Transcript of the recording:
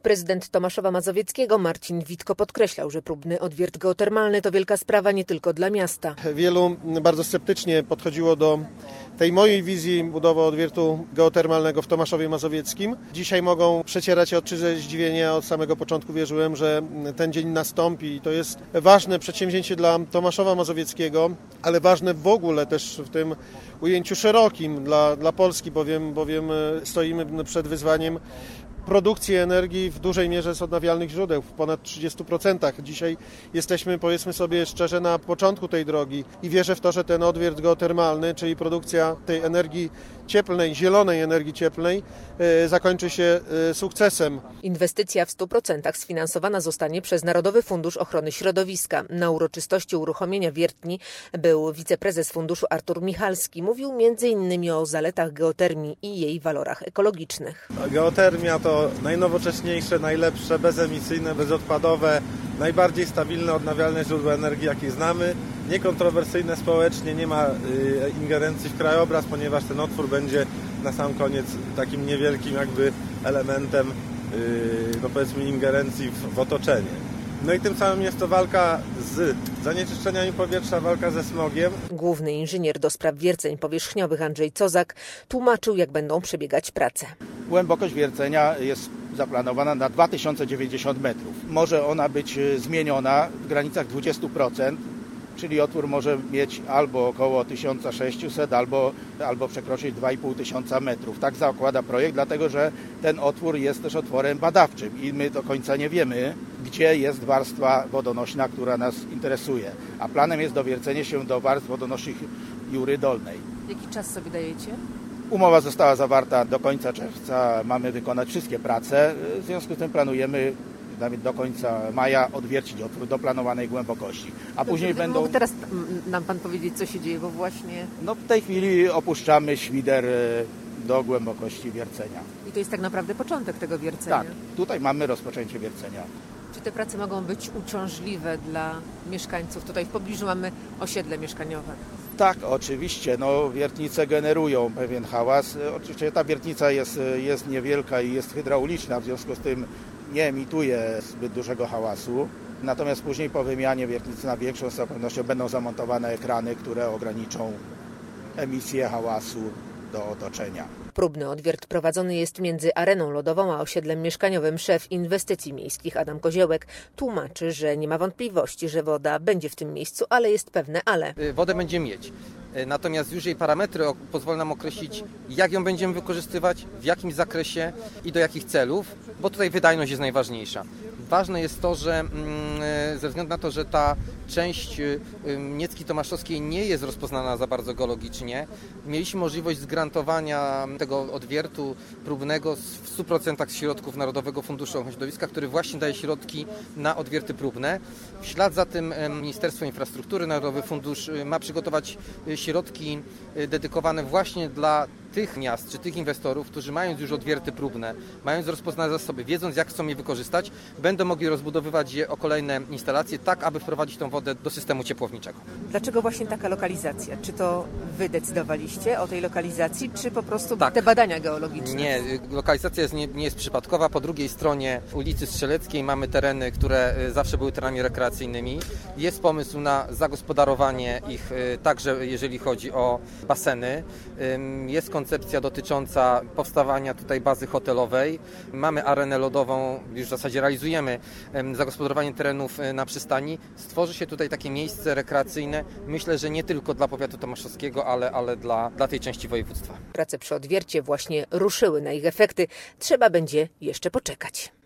Prezydent Tomaszowa Mazowieckiego Marcin Witko podkreślał, że próbny odwiert geotermalny to wielka sprawa nie tylko dla miasta. Wielu bardzo sceptycznie podchodziło do tej mojej wizji budowy odwiertu geotermalnego w Tomaszowie Mazowieckim. Dzisiaj mogą przecierać oczy ze zdziwienia. Od samego początku wierzyłem, że ten dzień nastąpi. To jest ważne przedsięwzięcie dla Tomaszowa Mazowieckiego, ale ważne w ogóle też w tym ujęciu szerokim dla Polski, bowiem stoimy przed wyzwaniem produkcji energii w dużej mierze z odnawialnych źródeł, w ponad 30%. Dzisiaj jesteśmy, powiedzmy sobie szczerze, na początku tej drogi i wierzę w to, że ten odwiert geotermalny, czyli produkcja tej energii cieplnej, zielonej energii cieplnej, zakończy się sukcesem. Inwestycja w 100% sfinansowana zostanie przez Narodowy Fundusz Ochrony Środowiska. Na uroczystości uruchomienia wiertni był wiceprezes funduszu Artur Michalski. Mówił m.in. o zaletach geotermii i jej walorach ekologicznych. Geotermia to najnowocześniejsze, najlepsze, bezemisyjne, bezodpadowe, najbardziej stabilne, odnawialne źródło energii, jakie znamy. Niekontrowersyjne społecznie, nie ma ingerencji w krajobraz, ponieważ ten otwór będzie na sam koniec takim niewielkim jakby elementem powiedzmy ingerencji w otoczenie. No i tym samym jest to walka z zanieczyszczeniami powietrza, walka ze smogiem. Główny inżynier do spraw wierceń powierzchniowych Andrzej Cozak tłumaczył, jak będą przebiegać prace. Głębokość wiercenia jest zaplanowana na 2090 metrów. Może ona być zmieniona w granicach 20%, czyli otwór może mieć albo około 1600, albo przekroczyć 2500 metrów. Tak zakłada projekt, dlatego że ten otwór jest też otworem badawczym i my do końca nie wiemy, gdzie jest warstwa wodonośna, która nas interesuje. A planem jest dowiercenie się do warstw wodonośnych Jury Dolnej. Jaki czas sobie dajecie? Umowa została zawarta do końca czerwca. Mamy wykonać wszystkie prace. W związku z tym planujemy nawet do końca maja odwiercić otwór do planowanej głębokości. A później będą... Mógł teraz nam pan powiedzieć, co się dzieje, bo właśnie... No w tej chwili opuszczamy świder do głębokości wiercenia. I to jest tak naprawdę początek tego wiercenia? Tak, tutaj mamy rozpoczęcie wiercenia. Czy te prace mogą być uciążliwe dla mieszkańców? Tutaj w pobliżu mamy osiedle mieszkaniowe. Tak, oczywiście. Wiertnice generują pewien hałas. Oczywiście ta wiertnica jest niewielka i jest hydrauliczna, w związku z tym nie emituje zbyt dużego hałasu. Natomiast później po wymianie wiertnicy na większą z pewnością będą zamontowane ekrany, które ograniczą emisję hałasu do otoczenia. Próbny odwiert prowadzony jest między areną lodową a osiedlem mieszkaniowym. Szef inwestycji miejskich Adam Koziołek tłumaczy, że nie ma wątpliwości, że woda będzie w tym miejscu, ale jest pewne ale. Wodę będziemy mieć. Natomiast już jej parametry pozwolą nam określić, jak ją będziemy wykorzystywać, w jakim zakresie i do jakich celów, bo tutaj wydajność jest najważniejsza. Ważne jest to, że ze względu na to, że ta część Niecki Tomaszowskiej nie jest rozpoznana za bardzo geologicznie, mieliśmy możliwość zgrantowania tego odwiertu próbnego w 100% z środków Narodowego Funduszu Ochrony Środowiska, który właśnie daje środki na odwierty próbne. W ślad za tym Ministerstwo Infrastruktury, Narodowy Fundusz ma przygotować środki dedykowane właśnie dla tych miast czy tych inwestorów, którzy mając już odwierty próbne, mając rozpoznane zasoby, wiedząc jak chcą je wykorzystać, będą mogli rozbudowywać je o kolejne instalacje, tak aby wprowadzić tą wodę do systemu ciepłowniczego. Dlaczego właśnie taka lokalizacja? Czy to wy decydowaliście o tej lokalizacji, czy po prostu tak. Te badania geologiczne? Nie, lokalizacja nie jest przypadkowa. Po drugiej stronie ulicy Strzeleckiej mamy tereny, które zawsze były terenami rekreacyjnymi. Jest pomysł na zagospodarowanie ich także jeżeli chodzi o baseny. Jest koncepcja dotycząca powstawania tutaj bazy hotelowej. Mamy arenę lodową, już w zasadzie realizujemy zagospodarowanie terenów na przystani. Stworzy się tutaj takie miejsce rekreacyjne, myślę, że nie tylko dla powiatu tomaszowskiego, ale dla tej części województwa. Prace przy odwiercie właśnie ruszyły. Na ich efekty trzeba będzie jeszcze poczekać.